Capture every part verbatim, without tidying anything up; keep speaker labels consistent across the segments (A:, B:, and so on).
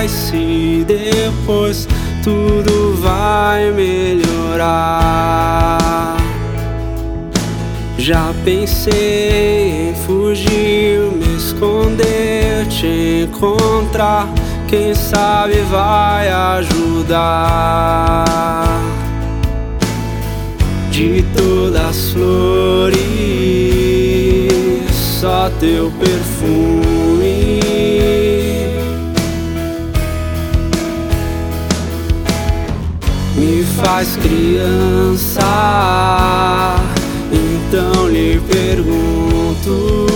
A: faz se depois tudo vai melhorar? Já pensei em fugir, me esconder, te encontrar. Quem sabe vai ajudar. De todas as flores, só teu perfume me faz criança. Então lhe pergunto: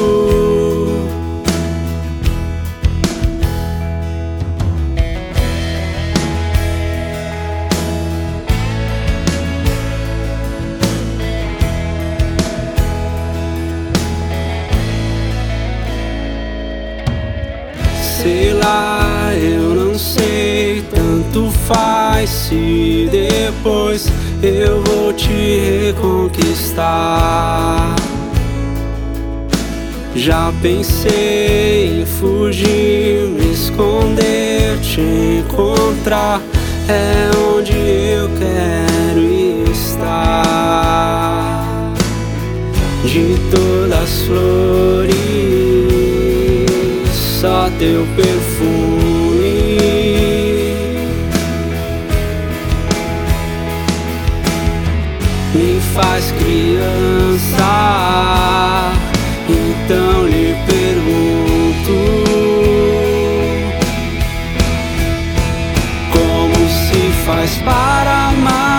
A: sei lá, eu não sei, tanto faz se depois eu vou te reconquistar. Já pensei em fugir, me esconder, te encontrar. É onde eu quero estar. De todas as flores, só teu perfume me faz criança. Então lhe pergunto: como se faz para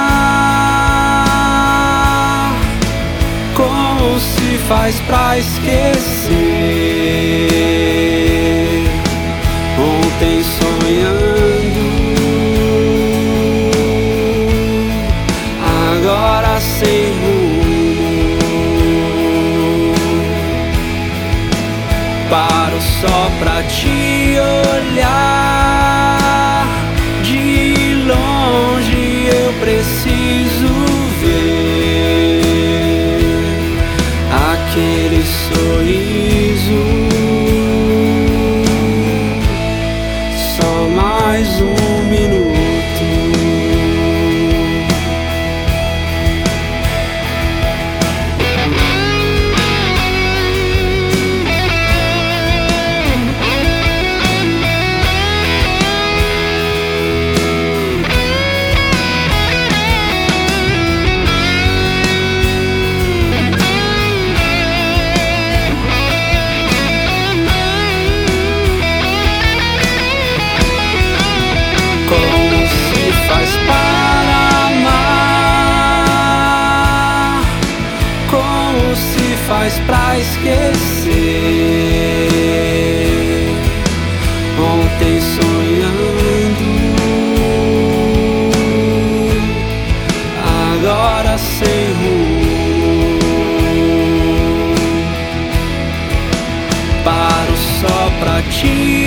A: amar? Como se faz pra esquecer? Ontem sonhando, agora sem rumo. Paro só pra te olhar. De longe eu preciso ver aquele sorriso. Só mais um minuto. Como se faz para amar? Como se faz pra esquecer? Ontem sonhando, agora sem rumo. Paro só pra te